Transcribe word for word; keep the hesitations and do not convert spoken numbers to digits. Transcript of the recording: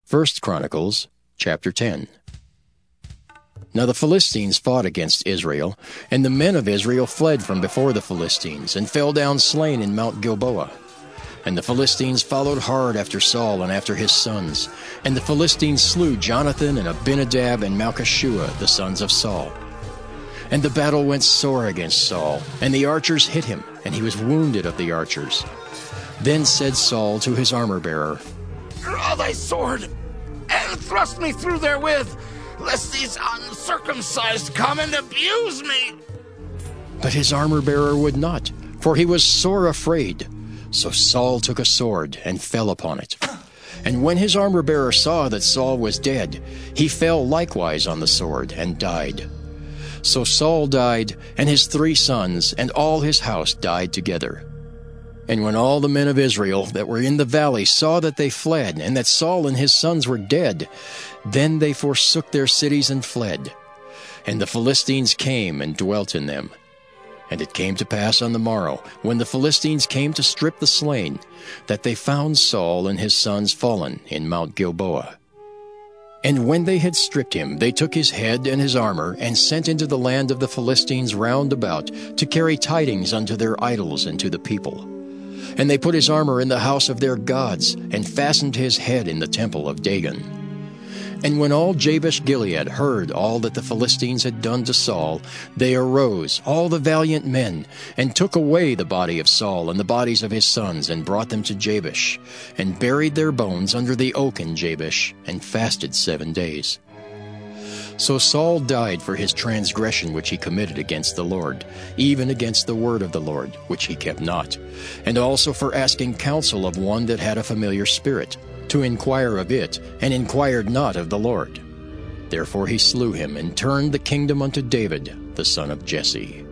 First Chronicles, chapter ten. Now the Philistines fought against Israel, and the men of Israel fled from before the Philistines, and fell down slain in Mount Gilboa. And the Philistines followed hard after Saul and after his sons, and the Philistines slew Jonathan and Abinadab and Malchishua, the sons of Saul. And the battle went sore against Saul, and the archers hit him, and he was wounded of the archers. Then said Saul to his armor-bearer, "Draw thy sword, and thrust me through therewith, lest these uncircumcised come and abuse me." But his armor-bearer would not, for he was sore afraid. So Saul took a sword and fell upon it. And when his armor-bearer saw that Saul was dead, he fell likewise on the sword and died. So Saul died, and his three sons, and all his house died together. And when all the men of Israel that were in the valley saw that they fled, and that Saul and his sons were dead, then they forsook their cities and fled. And the Philistines came and dwelt in them. And it came to pass on the morrow, when the Philistines came to strip the slain, that they found Saul and his sons fallen in Mount Gilboa. And when they had stripped him, they took his head and his armor, and sent into the land of the Philistines round about, to carry tidings unto their idols and to the people. And they put his armor in the house of their gods, and fastened his head in the temple of Dagon. And when all Jabesh-Gilead heard all that the Philistines had done to Saul, they arose, all the valiant men, and took away the body of Saul and the bodies of his sons, and brought them to Jabesh, and buried their bones under the oak in Jabesh, and fasted seven days. So Saul died for his transgression which he committed against the Lord, even against the word of the Lord, which he kept not, and also for asking counsel of one that had a familiar spirit, to inquire of it, and inquired not of the Lord. Therefore he slew him, and turned the kingdom unto David, the son of Jesse.